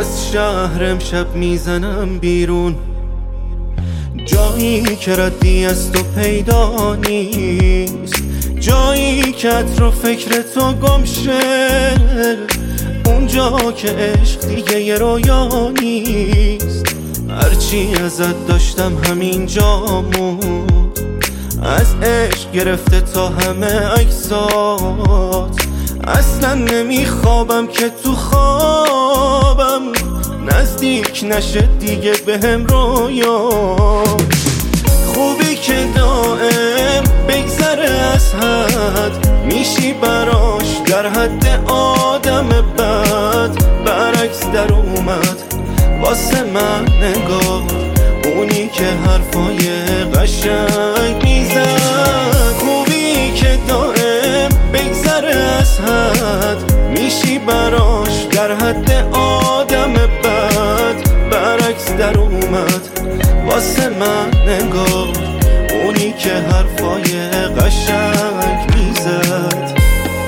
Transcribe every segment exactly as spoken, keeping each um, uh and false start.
از شهر امشب میزنم بیرون، جایی که ردی از تو پیدا نیست، جایی که عطر و فکر تو گم شه، اونجا که عشق دیگه یه رویا نیست. هرچی ازت داشتم همینجا موند، از عشق گرفته تا همه عکسات. اصلا نمیخوابم که تو خوابم نزدیک نشه دیگه بهم رویا. خوبی که دائم بگذره از حد، میشی براش در حد آدم بد. برعکس در اومد واسه من نگاه، اونی که حرفای قشنگ میزد. خوبی که دائم بگذره از حد، میشی براش در حد آدم بد. برعکس در اومد واسه من نگاه، اونی که حرفای قشنگ میزد.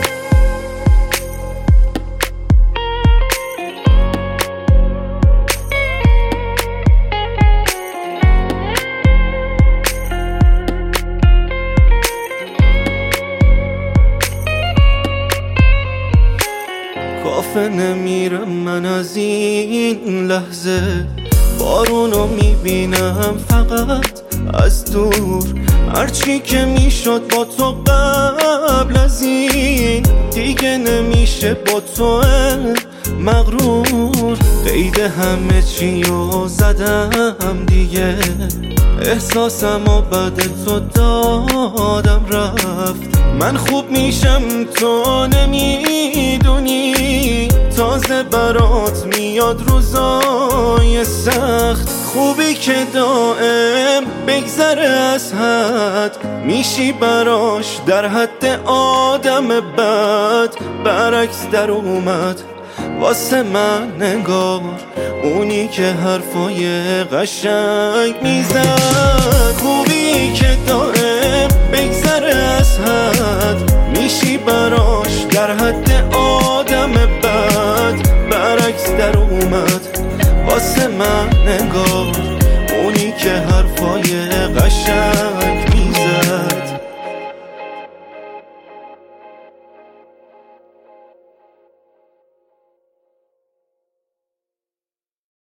کافه نمیرم من از این لحظه، بارونو میبینم فقط از دور. هرچی که میشد با تو قبل از این، دیگه نمیشه با تو مغرور. قید همه چیو زدم دیگه، احساسم و بعد تو دادم رفت. من خوب میشم تو نمیدونی، تازه برات میاد روزای سخت. خوبی که دائم بگذره از حد، میشی براش در حد آدم بد. برعکس در اومد واسه من نگار، اونی که حرفای قشنگ میزد. خوبی که دائم بگذره از حد، میشی براش در حد آدم بد. برعکس در اومد واسه من نگار، اونی که حرفای قشنگ